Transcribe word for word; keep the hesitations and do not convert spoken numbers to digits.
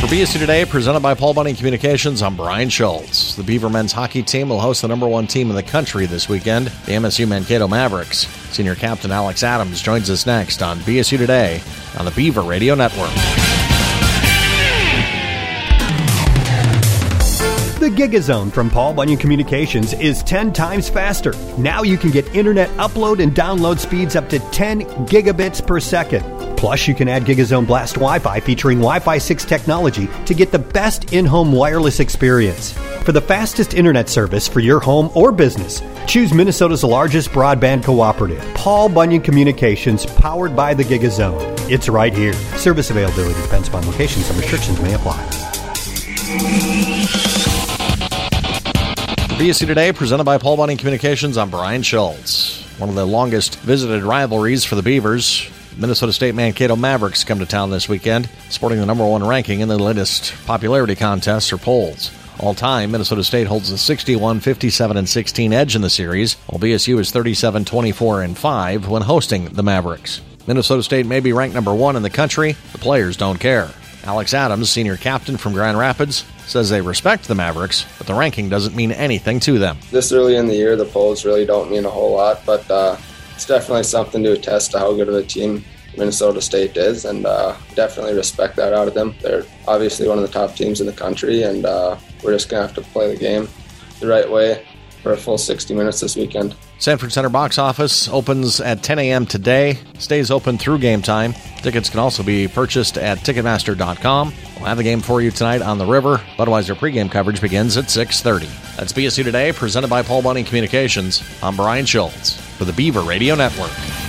For B S U Today, presented by Paul Bunyan Communications, I'm Brian Schultz. The Beaver men's hockey team will host the number one team in the country this weekend, the M S U Mankato Mavericks. Senior captain Alex Adams joins us next on B S U Today on the Beaver Radio Network. The GigaZone from Paul Bunyan Communications is ten times faster. Now you can get internet upload and download speeds up to ten gigabits per second. Plus, you can add GigaZone Blast Wi-Fi featuring Wi-Fi six technology to get the best in-home wireless experience. For the fastest internet service for your home or business, choose Minnesota's largest broadband cooperative, Paul Bunyan Communications, powered by the GigaZone. It's right here. Service availability depends upon location. Some restrictions may apply. B S U Today, presented by Paul Bunyan Communications, I'm Brian Schultz. One of the longest visited rivalries for the Beavers, Minnesota State Mankato Mavericks come to town this weekend, sporting the number one ranking in the latest popularity contests or polls. All time, Minnesota State holds a sixty-one, fifty-seven, and sixteen edge in the series, while B S U is thirty-seven, twenty-four, and five when hosting the Mavericks. Minnesota State may be ranked number one in the country. The players don't care. Alex Adams, senior captain from Grand Rapids, says they respect the Mavericks, but the ranking doesn't mean anything to them. This early in the year, the polls really don't mean a whole lot, but uh, it's definitely something to attest to how good of a team Minnesota State is, and uh, definitely respect that out of them. They're obviously one of the top teams in the country, and uh, we're just going to have to play the game the right way for a full sixty minutes this weekend. Sanford Center box office opens at ten a.m. today, stays open through game time. Tickets can also be purchased at Ticketmaster dot com. We'll have the game for you tonight on the River. Budweiser pregame coverage begins at six thirty. That's B S U Today, presented by Paul Bunyan Communications. I'm Brian Schultz for the Beaver Radio Network.